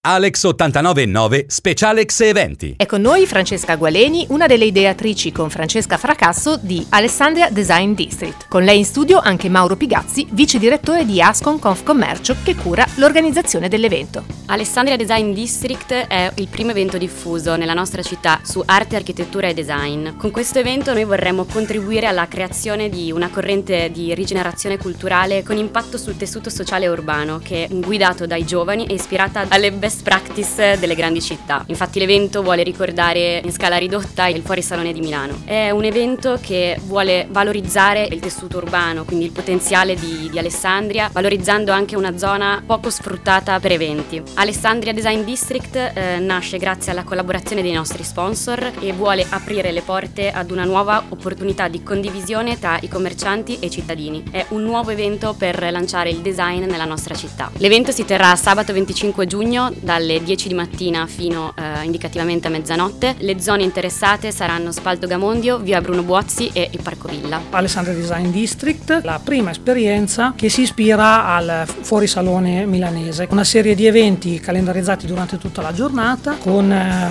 Alex 89.9 Specialex Eventi. È con noi Francesca Gualeni, una delle ideatrici con Francesca Fracasso di Alessandria Design District. Con lei in studio anche Mauro Pigazzi, vice direttore di Ascom Confcommercio, che cura l'organizzazione dell'evento. Alessandria Design District è il primo evento diffuso nella nostra città su arte, architettura e design. Con questo evento noi vorremmo contribuire alla creazione di una corrente di rigenerazione culturale con impatto sul tessuto sociale e urbano, che è guidato dai giovani e ispirata alle best practice delle grandi città. Infatti l'evento vuole ricordare in scala ridotta il fuorisalone di Milano. È un evento che vuole valorizzare il tessuto urbano, quindi il potenziale di Alessandria, valorizzando anche una zona poco sfruttata per eventi. Alessandria Design District nasce grazie alla collaborazione dei nostri sponsor e vuole aprire le porte ad una nuova opportunità di condivisione tra i commercianti e i cittadini. È un nuovo evento per lanciare il design nella nostra città. L'evento si terrà sabato 25 giugno dalle 10 di mattina fino indicativamente a mezzanotte. Le zone interessate saranno Spalto Gamondio, via Bruno Buozzi e il Parco Villa. Alessandria Design District, la prima esperienza che si ispira al fuorisalone milanese. Una serie di eventi calendarizzati durante tutta la giornata con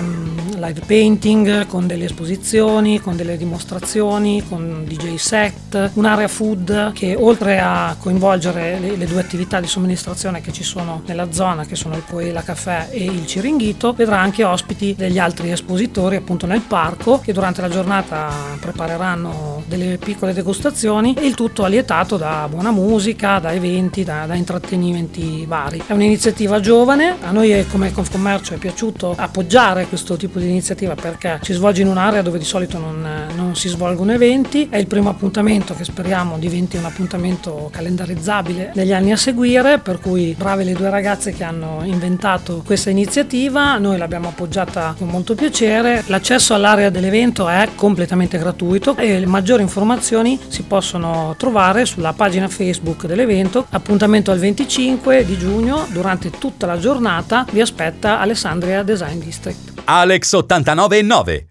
live painting, con delle esposizioni, con delle dimostrazioni, con DJ set, un'area food che oltre a coinvolgere le due attività di somministrazione che ci sono nella zona, che sono il Coela Caffè e il Ciringhito, vedrà anche ospiti degli altri espositori appunto nel parco, che durante la giornata prepareranno delle piccole degustazioni, e il tutto allietato da buona musica, da eventi, da intrattenimenti vari. È un'iniziativa giovane, a noi come Confcommercio è piaciuto appoggiare questo tipo di iniziativa perché si svolge in un'area dove di solito non si svolgono eventi. È il primo appuntamento che speriamo diventi un appuntamento calendarizzabile negli anni a seguire, per cui brave le due ragazze che hanno inventato questa iniziativa, noi l'abbiamo appoggiata con molto piacere. L'accesso all'area dell'evento è completamente gratuito e le maggiori informazioni si possono trovare sulla pagina Facebook dell'evento. Appuntamento al 25 di giugno, durante tutta la giornata vi aspetta Alessandria Design District. Alex 89.9